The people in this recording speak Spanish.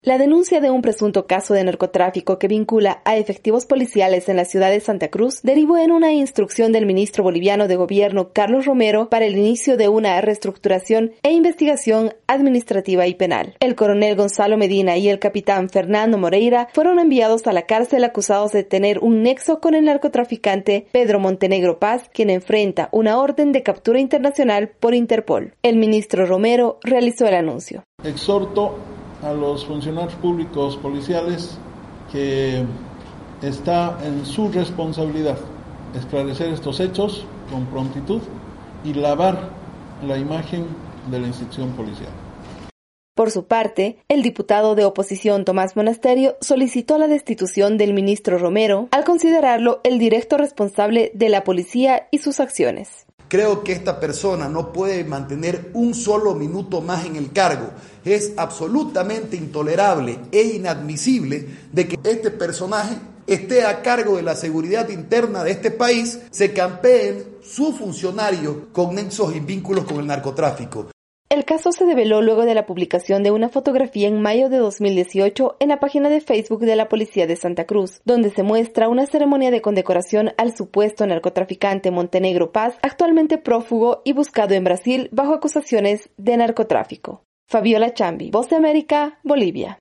La denuncia de un presunto caso de narcotráfico que vincula a efectivos policiales en la ciudad de Santa Cruz derivó en una instrucción del ministro boliviano de Gobierno, Carlos Romero, para el inicio de una reestructuración e investigación administrativa y penal. El coronel Gonzalo Medina y el capitán Fernando Moreira fueron enviados a la cárcel acusados de tener un nexo con el narcotraficante Pedro Montenegro Paz, quien enfrenta una orden de captura internacional por Interpol. El ministro Romero realizó el anuncio. Exhorto a los funcionarios públicos policiales que está en su responsabilidad esclarecer estos hechos con prontitud y lavar la imagen de la institución policial. Por su parte, el diputado de oposición Tomás Monasterio solicitó la destitución del ministro Romero al considerarlo el directo responsable de la policía y sus acciones. Creo que esta persona no puede mantener un solo minuto más en el cargo. Es absolutamente intolerable e inadmisible de que este personaje esté a cargo de la seguridad interna de este país, se campeen sus funcionarios con nexos y vínculos con el narcotráfico. El caso se develó luego de la publicación de una fotografía en mayo de 2018 en la página de Facebook de la Policía de Santa Cruz, donde se muestra una ceremonia de condecoración al supuesto narcotraficante Montenegro Paz, actualmente prófugo y buscado en Brasil bajo acusaciones de narcotráfico. Fabiola Chambi, Voz de América, Bolivia.